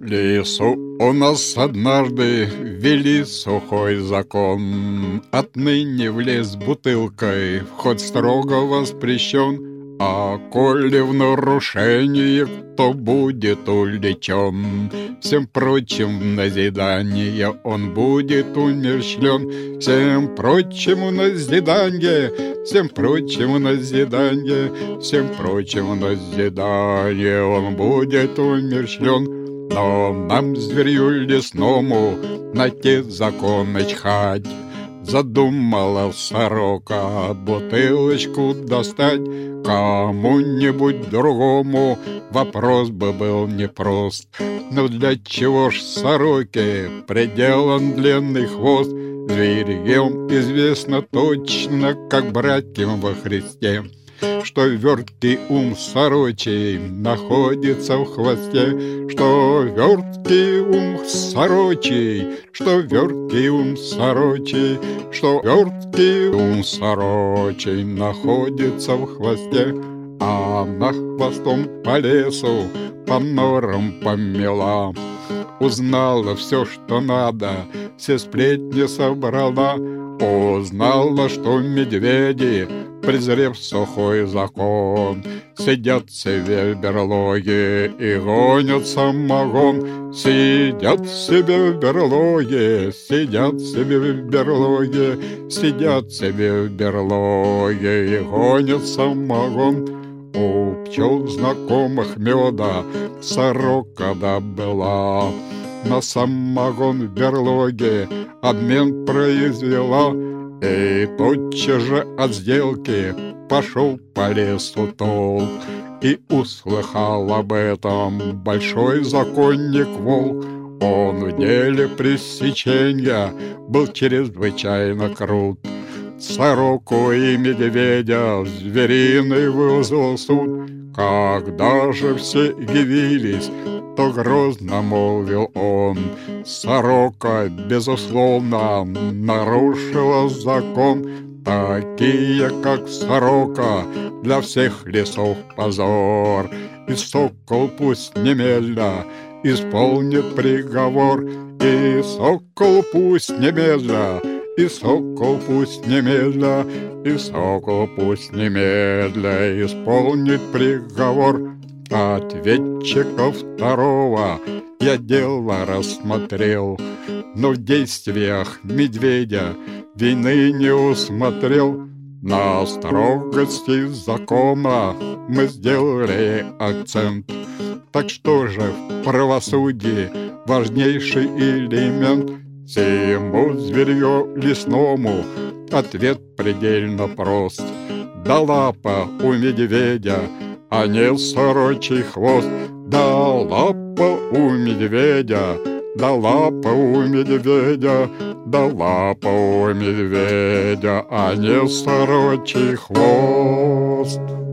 лесу у нас однажды ввели сухой закон. Отныне в лес бутылкой вход строго воспрещен, а коли в нарушение кто будет увлечен, всем прочим в назидание он будет умерщвлен. Всем прочим в назидание, всем прочим в назидание, всем прочим в назидание он будет умерщвлен. Но нам, зверью лесному, на те законы чхать. Задумала сорока бутылочку достать. Кому-нибудь другому вопрос бы был непрост. Но для чего ж сороке приделан длинный хвост? Зверям известно точно, как братьям во Христе, что верткий ум сорочий находится в хвосте, что верткий ум сорочий, что верткий ум сорочий, что верткий ум сорочий находится в хвосте. А она хвостом по лесу, по норам помела, узнала все, что надо, все сплетни собрала. Узнала, что медведи, презрев сухой закон, сидят себе в берлоге и гонят самогон. Сидят себе в берлоге, сидят себе в берлоге, сидят себе в берлоге и гонят самогон. У пчел знакомых меда сорока добыла, на самогон в берлоге обмен произвела. И тотчас же от сделки пошел по лесу толк, и услыхал об этом большой законник волк. Он в деле пресечения был чрезвычайно крут. Сороку и медведя в звериный вызвал суд. Когда же все явились, то грозно молвил он: сорока, безусловно, нарушила закон. Такие, как сорока, для всех лесов позор. И сокол пусть немедля исполнит приговор. И сокол пусть немедля, и сокол пусть немедля, и сокол пусть немедля исполнит приговор. Ответчика второго я дело рассмотрел, но в действиях медведя вины не усмотрел. На строгости закона мы сделали акцент. Так что же в правосудии важнейший элемент? Всему зверью лесному ответ предельно прост. Да лапа у медведя, а не сорочий хвост. Да лапа у медведя, да лапа у медведя, да лапа у медведя, а не сорочий хвост.